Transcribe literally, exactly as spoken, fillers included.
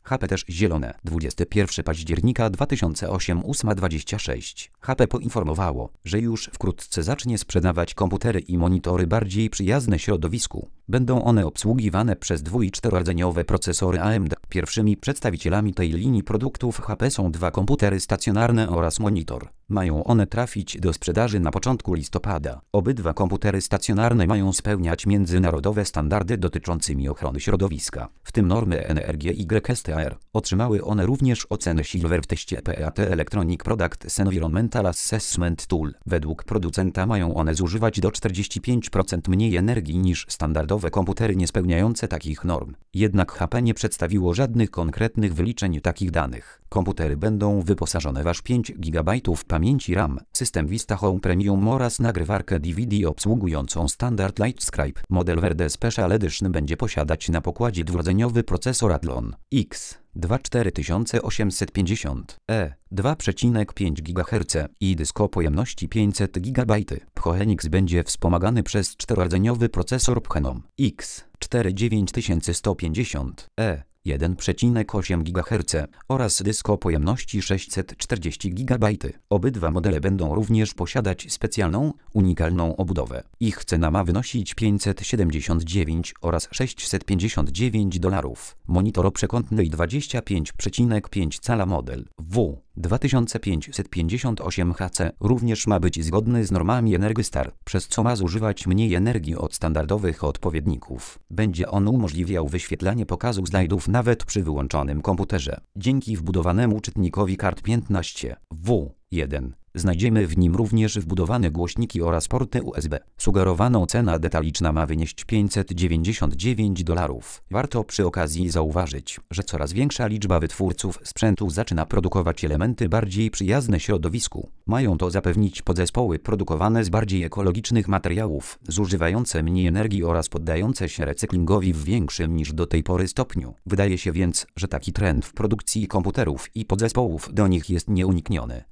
H P też zielone. dwudziestego pierwszego października dwa tysiące ósmego ósma dwadzieścia sześć. H P poinformowało, że już wkrótce zacznie sprzedawać komputery i monitory bardziej przyjazne środowisku. Będą one obsługiwane przez dwu- i czterordzeniowe procesory A M D. Pierwszymi przedstawicielami tej linii produktów H P są dwa komputery stacjonarne oraz monitor. Mają one trafić do sprzedaży na początku listopada. Obydwa komputery stacjonarne mają spełniać międzynarodowe standardy dotyczącymi ochrony środowiska, w tym normy N R G Y S T A R. Otrzymały one również ocenę Silver w teście P A T Electronic Products Environmental Assessment Tool. Według producenta mają one zużywać do czterdziestu pięciu procent mniej energii niż standardowe komputery niespełniające takich norm. Jednak H P nie przedstawiło żadnych konkretnych wyliczeń takich danych. Komputery będą wyposażone w aż pięć gigabajtów pamięci RAM, system Vista Home Premium oraz nagrywarkę D V D obsługującą standard Lightscribe. Model Verde Special Edition będzie posiadać na pokładzie dwurodzeniowy procesor Athlon X dwa cztery osiemset pięćdziesiąt E dwa przecinek pięć gigaherca i dysk o pojemności pięćset gigabajtów. Phoenix będzie wspomagany przez czterorodzeniowy procesor Phenom X cztery dziewięć sto pięćdziesiąt E jeden przecinek osiem gigaherca oraz dysk o pojemności sześćset czterdzieści gigabajtów. Obydwa modele będą również posiadać specjalną, unikalną obudowę. Ich cena ma wynosić pięćset siedemdziesiąt dziewięć oraz sześćset pięćdziesiąt dziewięć dolarów. Monitor o przekątnej dwadzieścia pięć przecinek pięć cala model W dwa tysiące pięćset pięćdziesiąt osiem H C również ma być zgodny z normami Energystar, przez co ma zużywać mniej energii od standardowych odpowiedników. Będzie on umożliwiał wyświetlanie pokazu slajdów nawet przy wyłączonym komputerze. Dzięki wbudowanemu czytnikowi kart piętnaście W jeden znajdziemy w nim również wbudowane głośniki oraz porty U S B. Sugerowaną cena detaliczna ma wynieść pięćset dziewięćdziesiąt dziewięć dolarów. Warto przy okazji zauważyć, że coraz większa liczba wytwórców sprzętu zaczyna produkować elementy bardziej przyjazne środowisku. Mają to zapewnić podzespoły produkowane z bardziej ekologicznych materiałów, zużywające mniej energii oraz poddające się recyklingowi w większym niż do tej pory stopniu. Wydaje się więc, że taki trend w produkcji komputerów i podzespołów do nich jest nieunikniony.